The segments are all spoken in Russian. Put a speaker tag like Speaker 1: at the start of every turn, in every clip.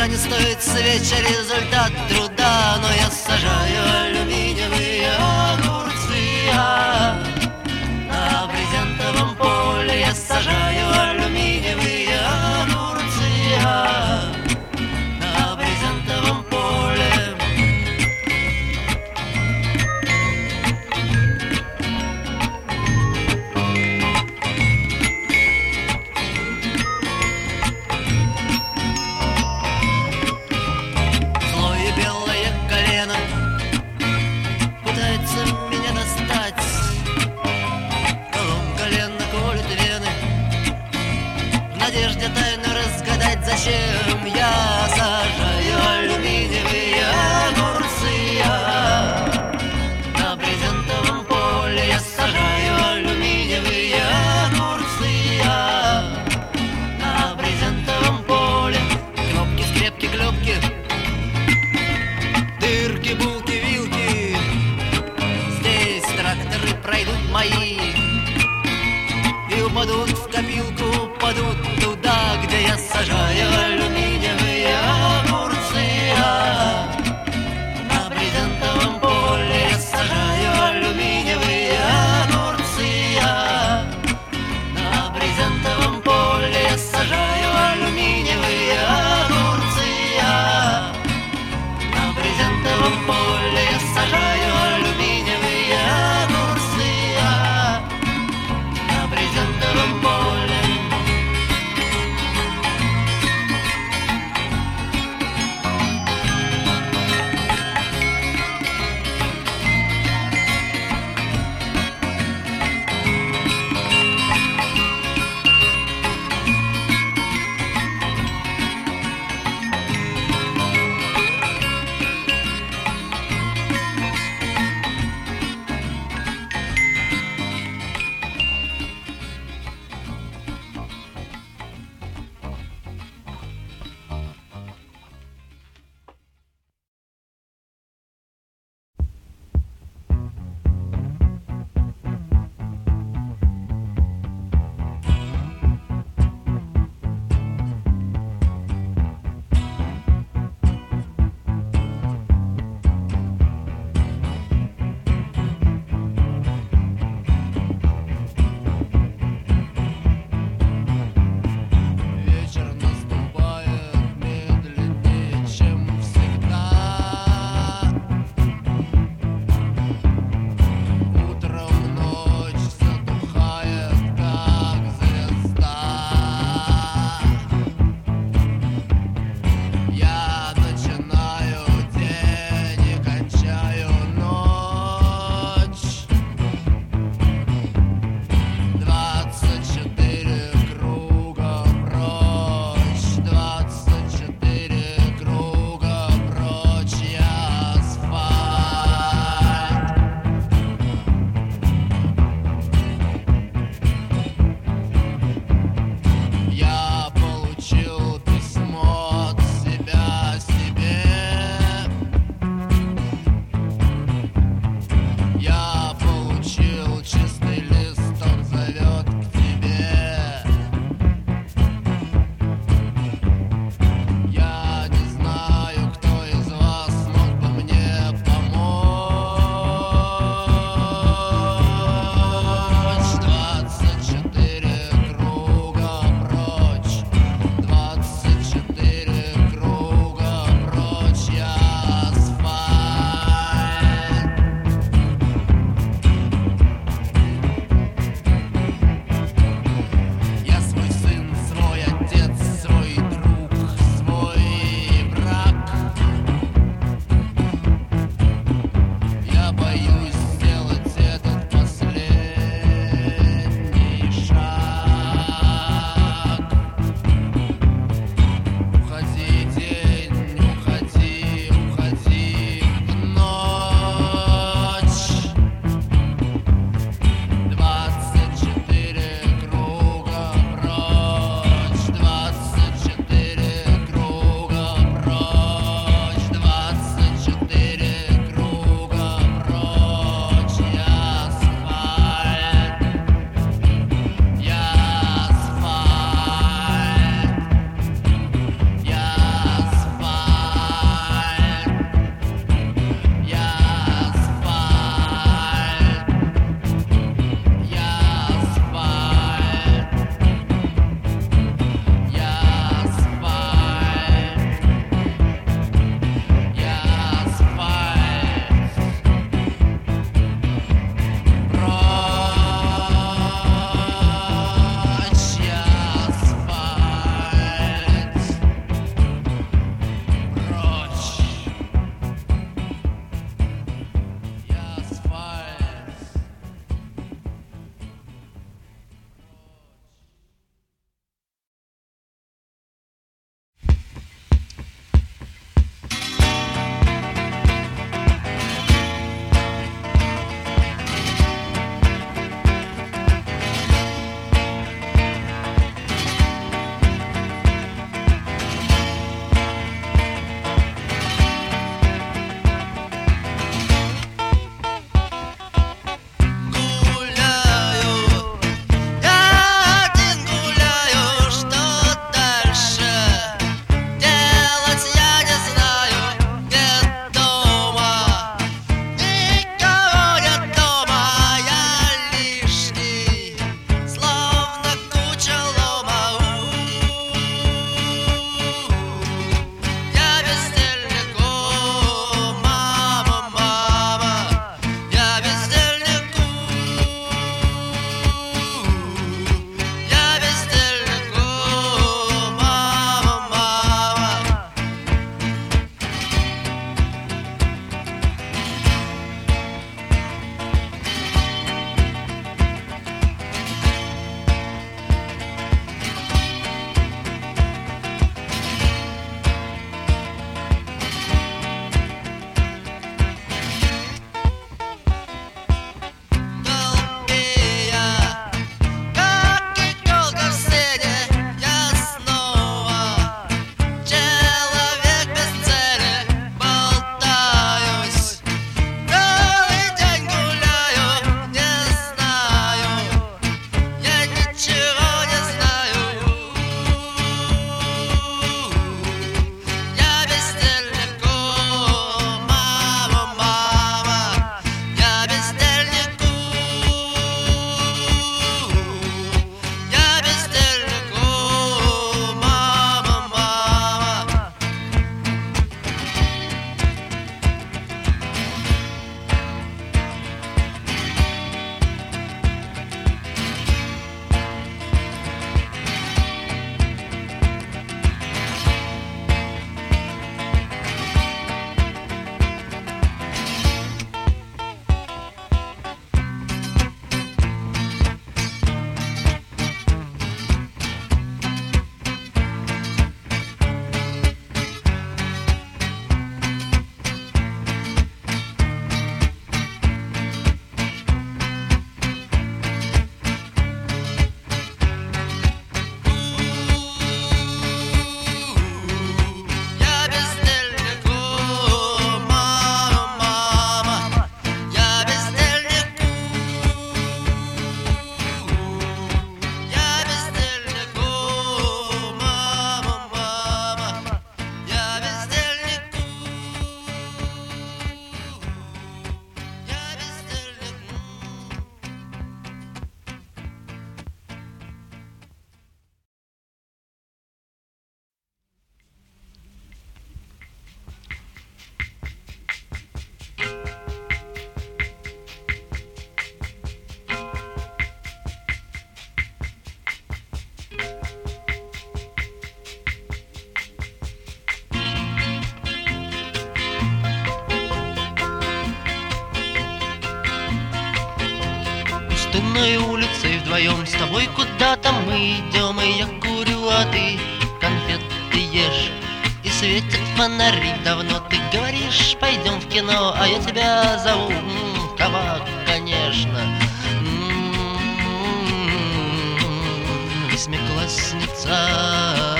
Speaker 1: Никогда не стоит свеча результат труда, но я сажаю алюминиевые огурцы. На брезентовом поле я сажаю алюминиевые огурцы. На брезентовом поле. Злое белое колено пытается меня достать. Колом колено колет вены в надежде тайну разгадать, зачем я сажаю алюминиевые огурцы. На брезентовом поле я сажаю алюминиевые огурцы. На брезентовом поле кнопки, скрепки, клепки, дырки, булки, вилки. Здесь тракторы пройдут мои и упадут в копилку, упадут туда, где я сажаю алюминиевые огурцы. На брезентовом поле я сажаю алюминиевые огурцы. На брезентовом поле я сажаю алюминиевые огурцы. На брезентовом поле я сажаю алюминиевые огурцы. На брезентовом поле. пустынной улицей вдвоем с тобой куда-то мы идем, и я курю, а ты конфеты ешь. И светят фонари давно, ты говоришь, пойдем в кино, а я тебя зову, табак, конечно. Восьмиклассница.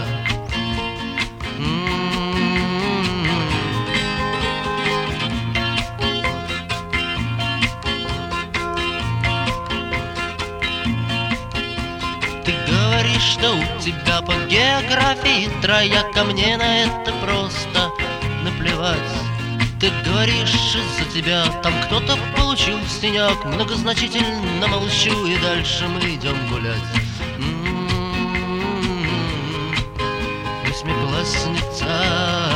Speaker 1: Ты говоришь, что у тебя по географии трояк, а мне на это просто наплевать. Ты говоришь, из-за тебя там кто-то получил синяк. Многозначительно молчу, и дальше мы идем гулять. Восьмиклассница.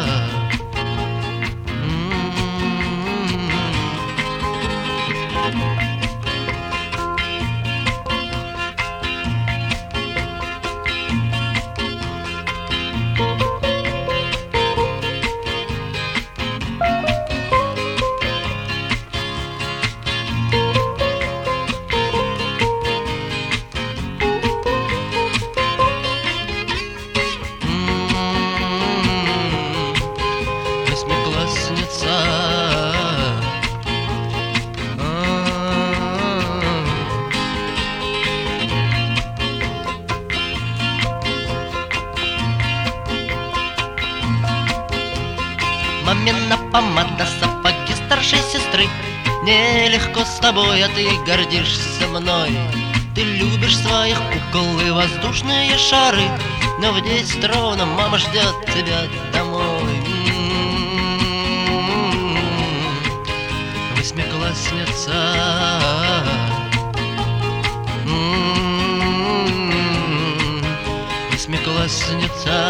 Speaker 1: Мамина помада, сапоги старшей сестры. Нелегко с тобой, а ты гордишься мной. Ты любишь своих кукол и воздушные шары, но в 10 ровно мама ждет тебя домой. Восьмиклассница. Восьмиклассница.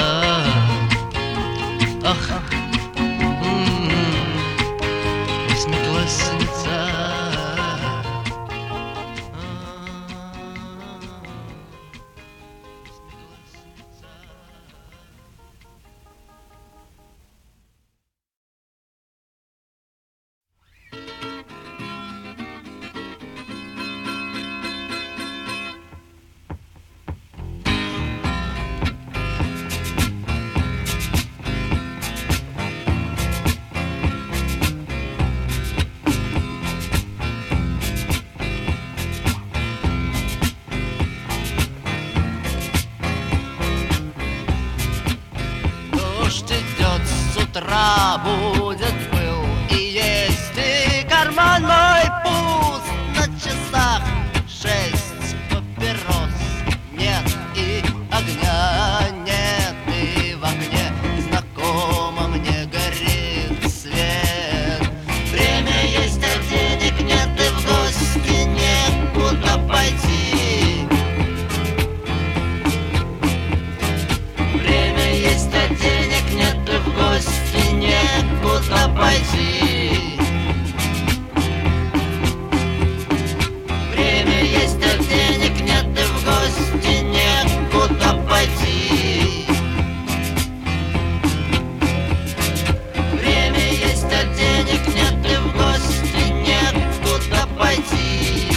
Speaker 1: Ах, восьмиклассница. Будет пыл и есть, и карман мой пуст. На часах 6 папирос нет, и огня нет, и в окне знакомо мне горит свет. Время есть, а денег нет, и в гости некуда пойти. Время есть, а денег нет, и в гости некуда пойти. Время есть, а денег нет, и в гости некуда пойти. Время есть, а денег нет, и в гости некуда пойти.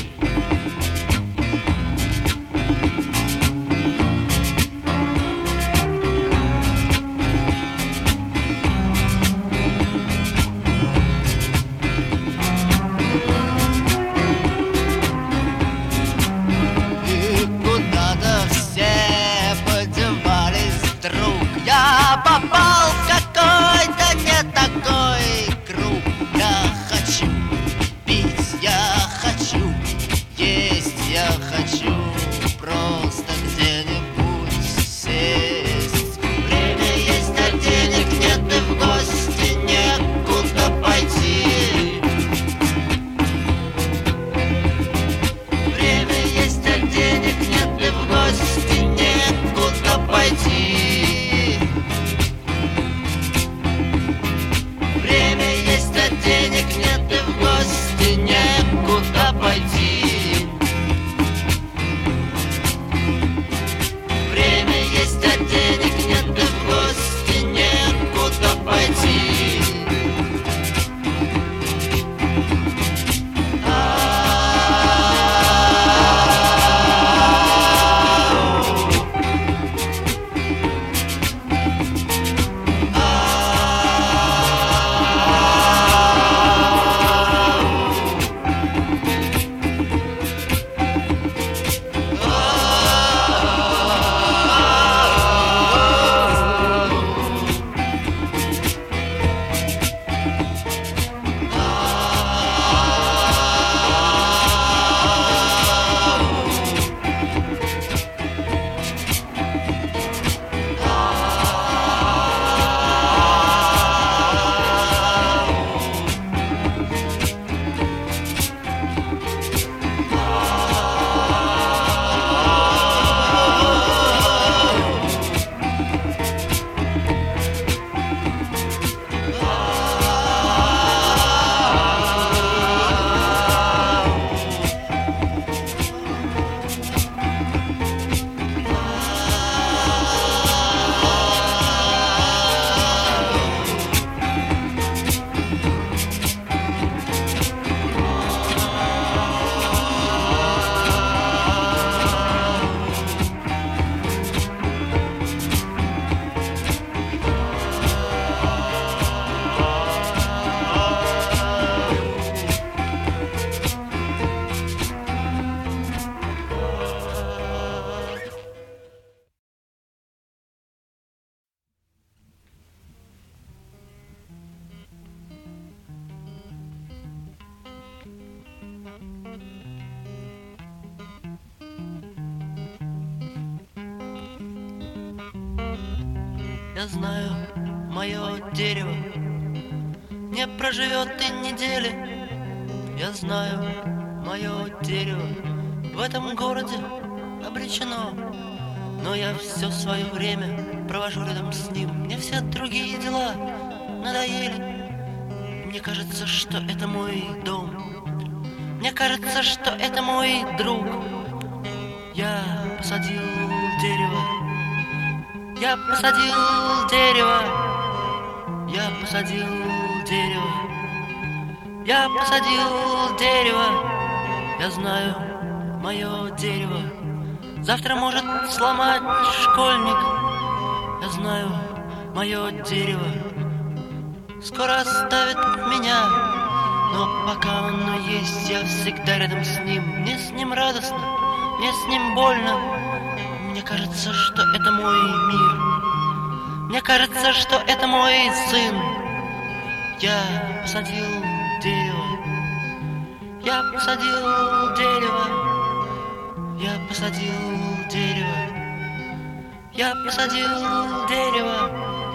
Speaker 1: Я знаю, мое дерево не проживет и недели. Я знаю, мое дерево в этом городе обречено. Но я все свое время провожу рядом с ним. Мне все другие дела надоели. Мне кажется, что это мой дом. Мне кажется, что это мой друг. Я посадил дерево. Я посадил дерево. Я посадил дерево. Я посадил дерево. Я знаю, мое дерево завтра может сломать школьник. Я знаю, мое дерево скоро оставит меня. Но пока оно есть, я всегда рядом с ним. Мне с ним радостно, мне с ним больно. Мне кажется, что это мой мир. Мне кажется, что это мой сын. Я посадил дерево. Я посадил дерево. Я посадил дерево. Я посадил дерево.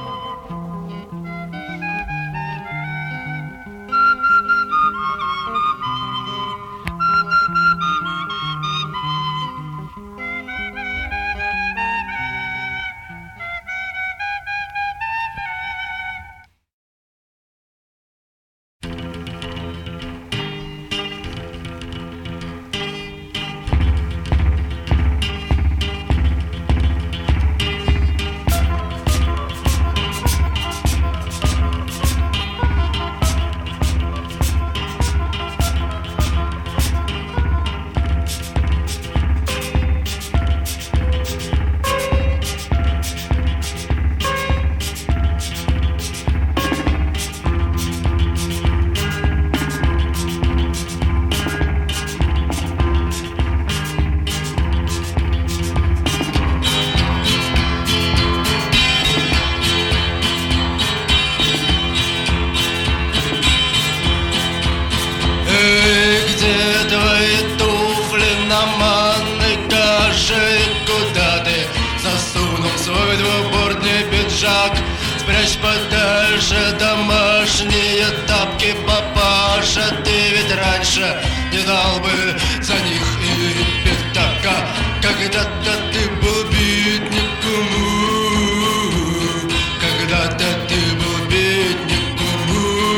Speaker 2: Свой двубортный пиджак спрячь подальше, домашние тапки, папаша. Ты ведь раньше не дал бы за них и пятака. Когда-то ты был бедняком, когда-то ты был бедняком,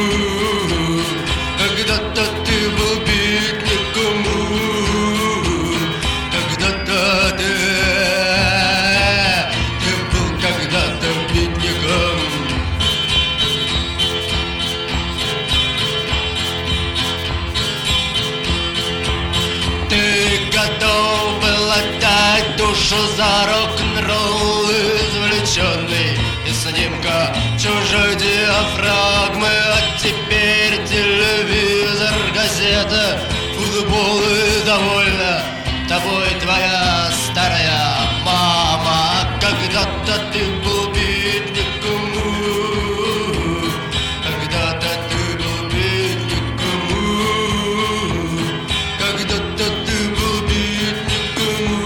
Speaker 2: когда-то ты был бедняком, когда-то ты душу за рок-н-ролл, извлеченный из снимка чужой диафрагмы. А теперь телевизор, газета, футбол и довольна тобой твоя старая мама. Когда-то ты был бедняком, когда-то ты был бедняком, когда-то ты был бедняком.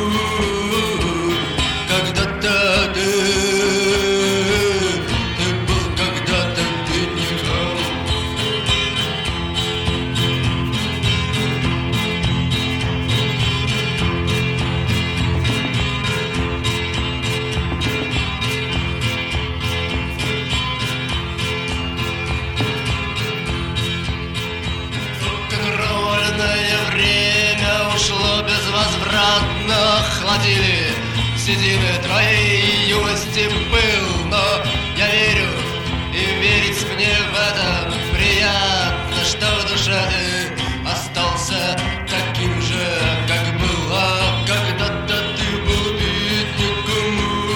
Speaker 2: Безвозвратно охладили седины твоей юности пыл. Но я верю, и верить мне в это приятно, что в душе ты остался таким же, как был. А когда-то ты был бедняком,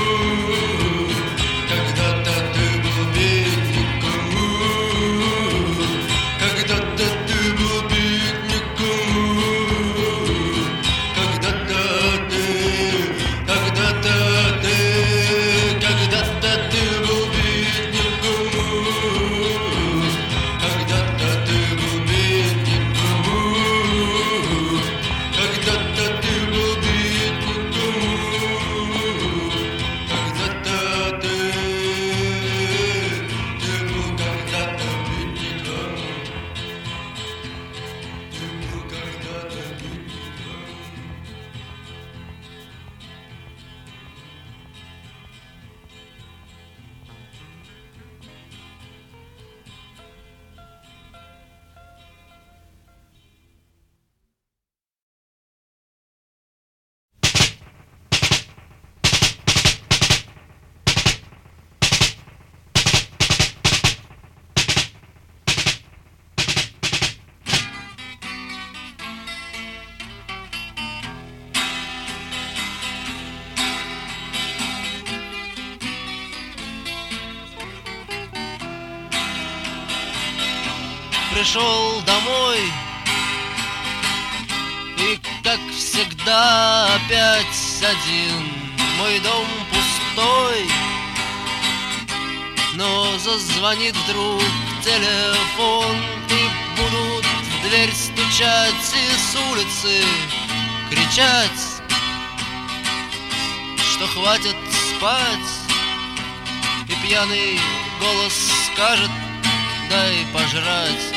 Speaker 2: когда-то ты был бедняком, когда-то ты был бедняком. Когда-то ты был бедняком, когда-то ты был бедняком.
Speaker 1: пришел домой, и, как всегда, опять один. Мой дом пустой, но зазвонит вдруг телефон, и будут в дверь стучать и с улицы кричать, что хватит спать. И пьяный голос скажет: дай пожрать.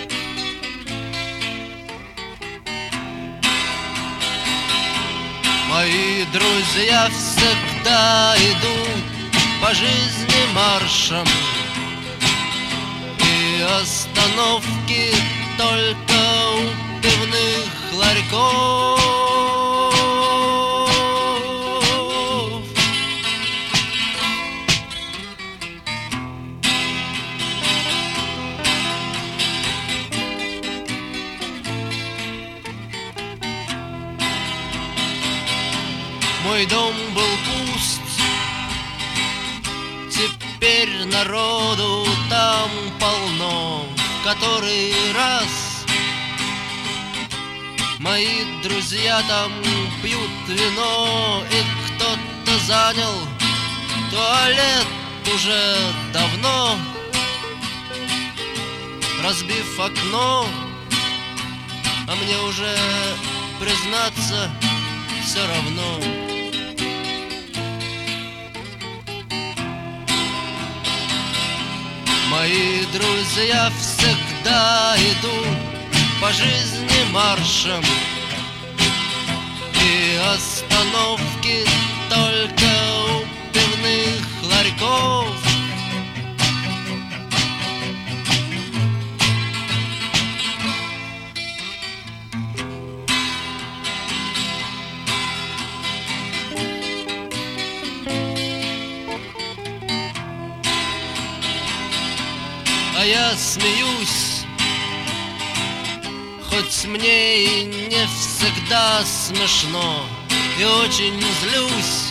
Speaker 1: Мои друзья всегда идут по жизни маршем, и остановки только у пивных ларьков. Мой дом был пуст, теперь народу там полно. В который раз мои друзья там пьют вино, и кто-то занял туалет уже давно, разбив окно. А мне уже, признаться, все равно. Мои друзья всегда идут по жизни маршем, и остановки только у пивных ларьков. А я смеюсь, хоть мне и не всегда смешно, и очень злюсь,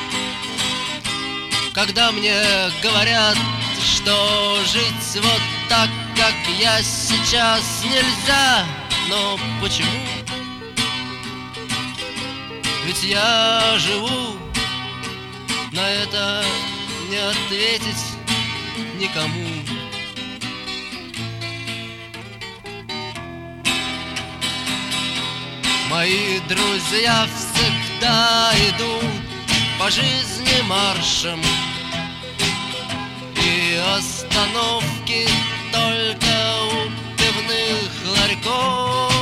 Speaker 1: когда мне говорят, что жить вот так, как я сейчас, нельзя. Но почему? Ведь я живу, на это не ответить никому. Мои друзья всегда идут по жизни маршем, и остановки только у пивных ларьков.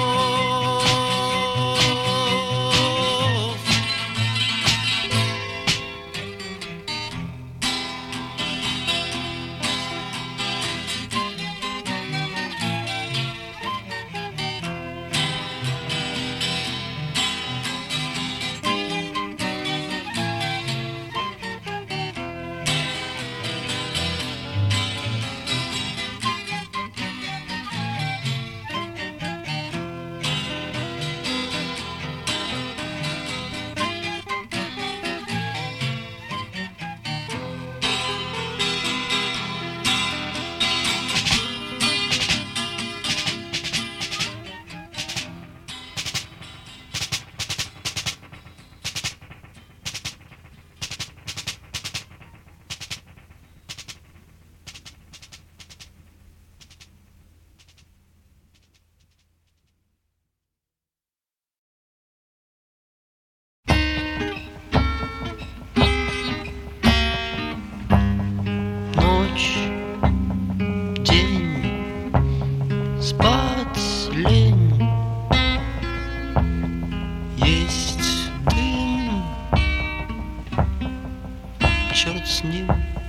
Speaker 1: Черт с ним,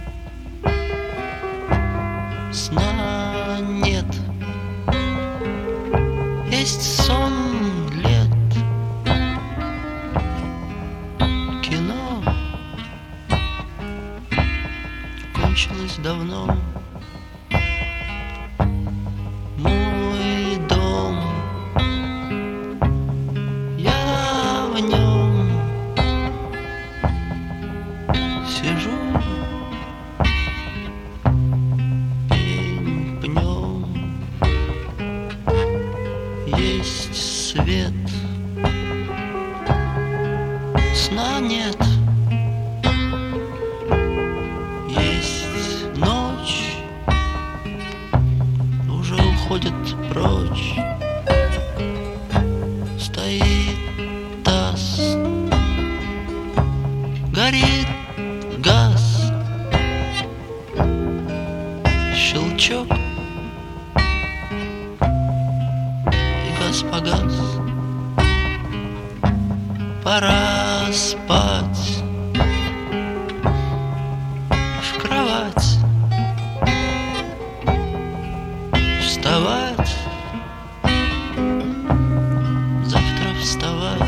Speaker 1: сна нет, есть сон лет, кино кончилось давно. Мой дом, я в нем сижу пень пнем. свет, сна нет. Есть ночь, уже уходит прочь. Стоит таз, горит газ, щелчок, и газ погас. Пора спать, в кровать, вставать, завтра вставать.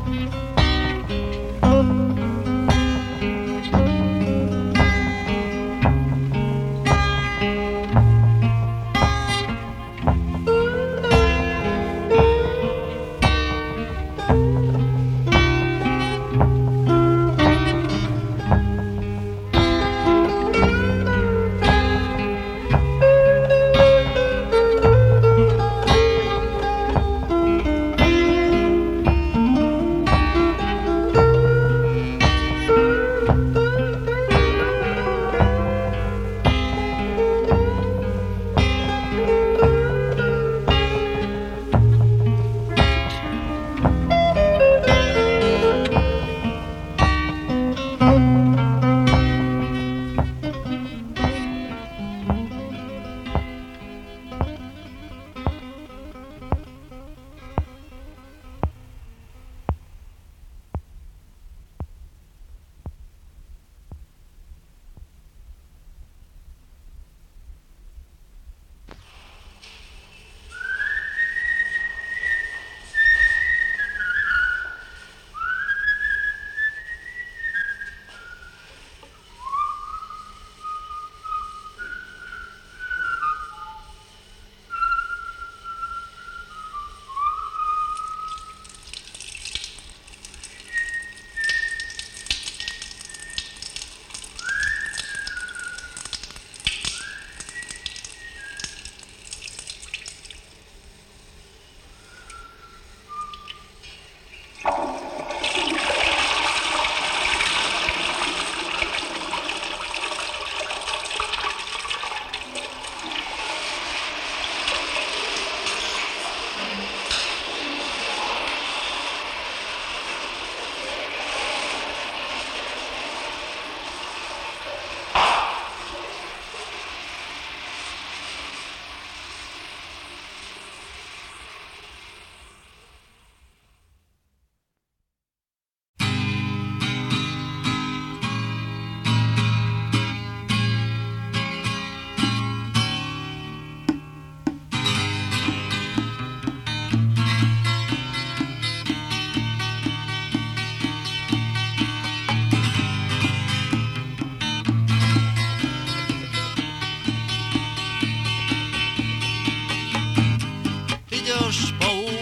Speaker 1: Идешь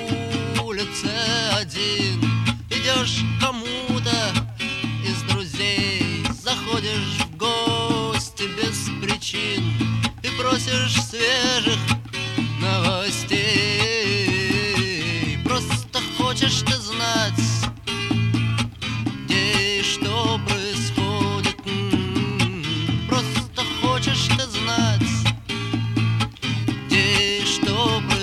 Speaker 1: по улице один, идешь к кому-то из друзей, заходишь в гости без причин и просишь свежих новостей. Просто хочешь ты знать, где и что происходит. Просто хочешь ты знать, где и что происходит.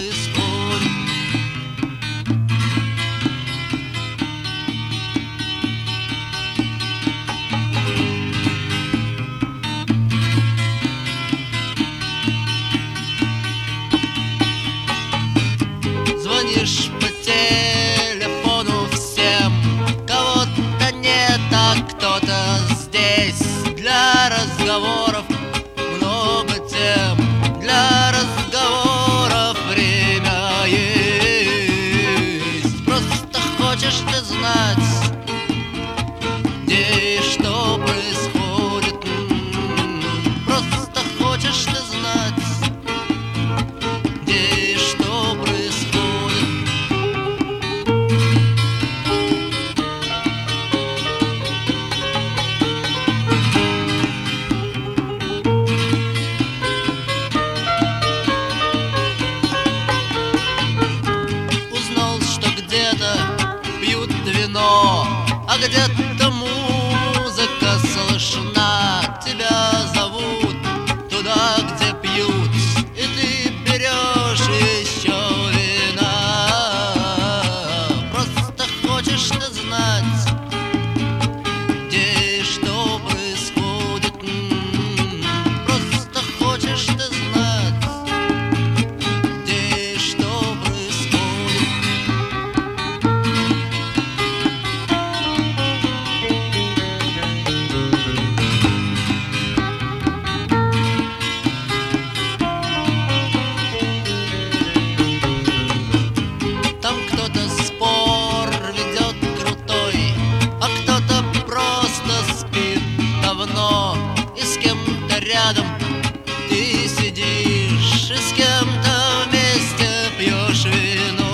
Speaker 1: а где-то музыка слышна. Тебя зовут туда, где пьют, и ты берешь еще вина. Просто хочешь ты знать, где и что происходит. Просто хочешь ты знать, где и что происходит. Там кто-то спор ведет крутой, а кто-то просто спит давно. И с кем-то рядом ты сидишь, и с кем-то вместе пьешь вино.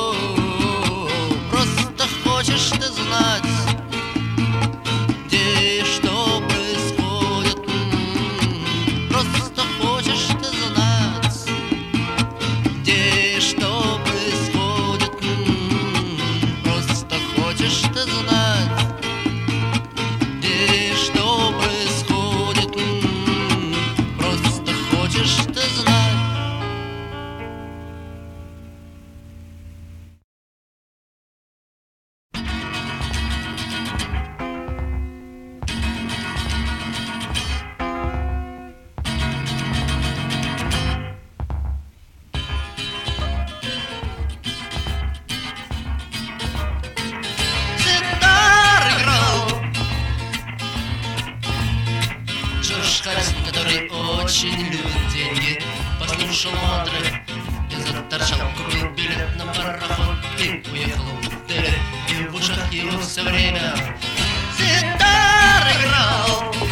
Speaker 1: Просто хочешь ты знать, где и что происходит. Просто хочешь ты знать, где и что происходит. Просто хочешь ты знать, где и что происходит. Просто хочешь ты знать. Ситар играл Джордж Харрисон, который очень любит деньги. Послушал мантры и заторчал, купил билет на пароход и уехал в Дели. И в ушах его все время ситар играл.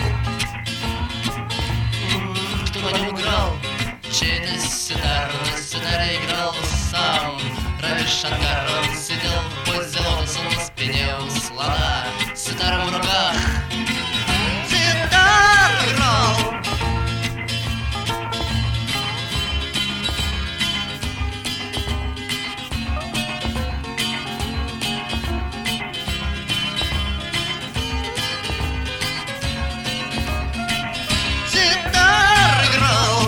Speaker 1: Кто на нем играл? Чей-то ситар. На ситаре играл сам Рави Шанкар. Он сидел в позе лотоса на спине у слона, с ситаром в руках. Ситар играл. Ситар играл.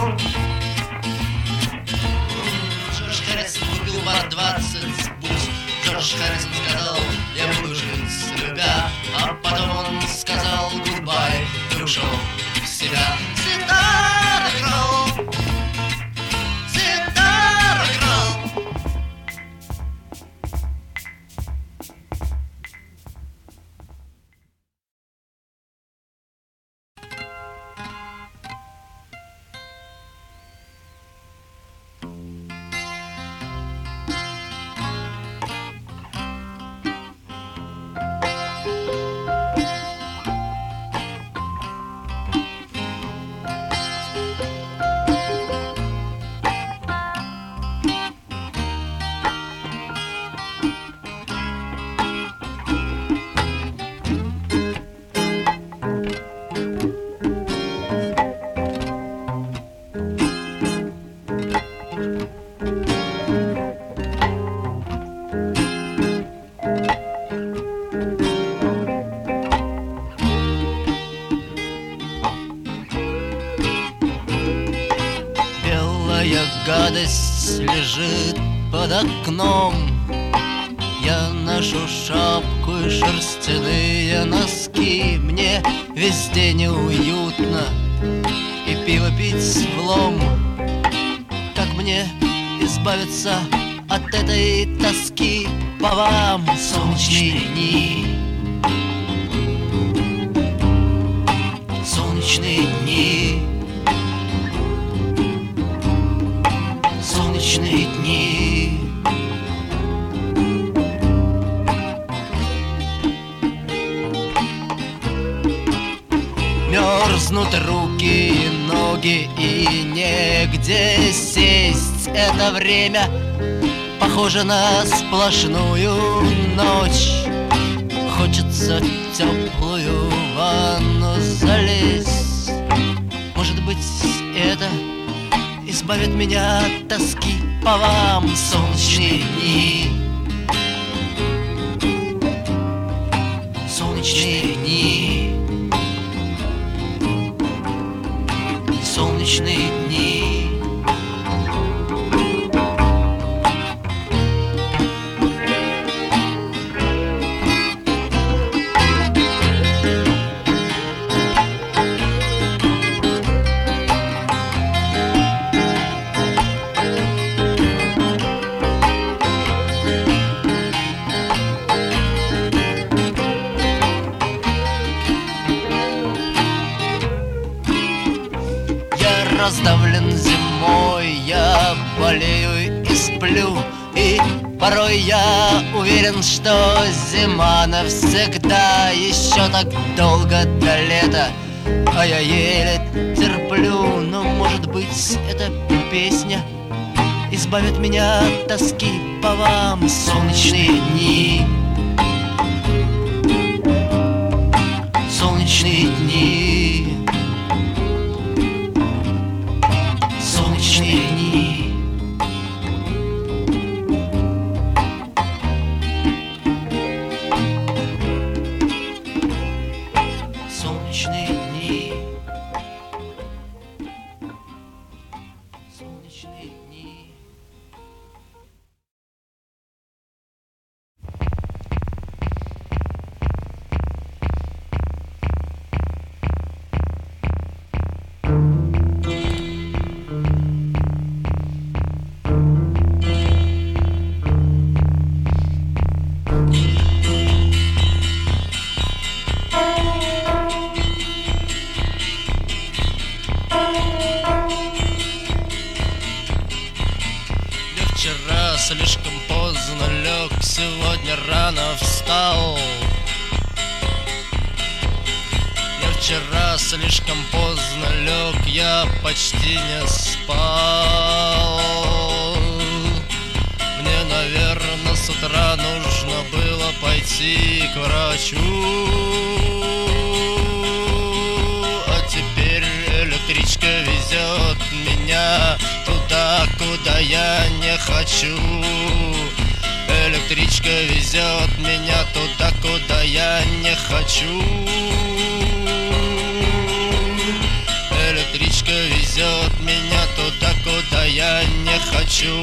Speaker 1: Джордж Харрисон выпил бар 20 бус. Джордж Харрисон сказал: я буду жить, любя. А потом он сказал гудбай и ушел в себя. Ситар играл. Ситар играл. Белая гадость лежит под окном. Я ношу шапку и шерстяные носки. Мне везде неуютно и пиво пить влом. Как мне избавиться от этой тоски по вам, солнечные дни? Солнечные дни. Солнечные дни. Мерзнут руки и ноги, и негде сесть. Это время похоже на сплошную ночь. Хочется в теплую ванну залезть. Может быть, это избавит меня от тоски по вам, солнечные дни. Солнечные дни, солнечные дни. Раздавлен зимой, я болею и сплю. И порой я уверен, что зима навсегда. Еще так долго до лета, а я еле терплю. Но может быть эта песня избавит меня от тоски по вам. Солнечные дни, солнечные дни, солнечные дни. Солнечные дни, солнечные дни. Вчера слишком поздно лег, сегодня рано встал. Я вчера слишком поздно лег, я почти не спал. Мне, наверное, с утра нужно было пойти к врачу. А теперь электричка везет меня туда, куда я не хочу. Электричка везет меня туда, куда я не хочу. Электричка везет меня туда, куда я не хочу.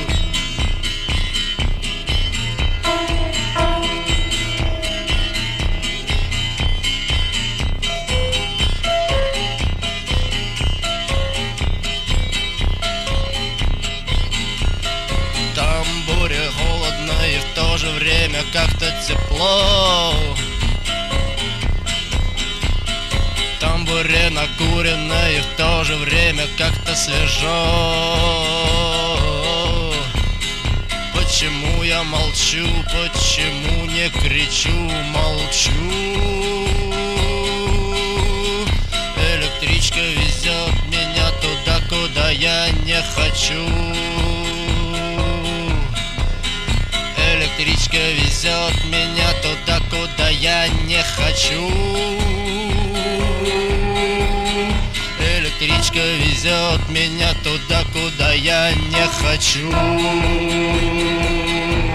Speaker 1: Холодно и в то же время как-то тепло. Там буре накурено и в то же время как-то свежо. Почему я молчу, почему не кричу, молчу. Электричка везет меня туда, куда я не хочу. Электричка везет меня туда, куда я не хочу. Электричка везет меня туда, куда я не хочу.